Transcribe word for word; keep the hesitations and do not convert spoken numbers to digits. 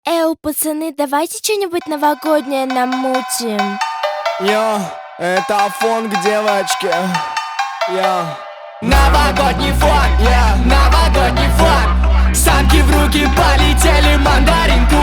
Эу, пацаны, давайте что-нибудь новогоднее намутим. Йо, это фон к девочке. Йо. Новогодний фон, yeah, новогодний фон. Самки в руки полетели, мандаринку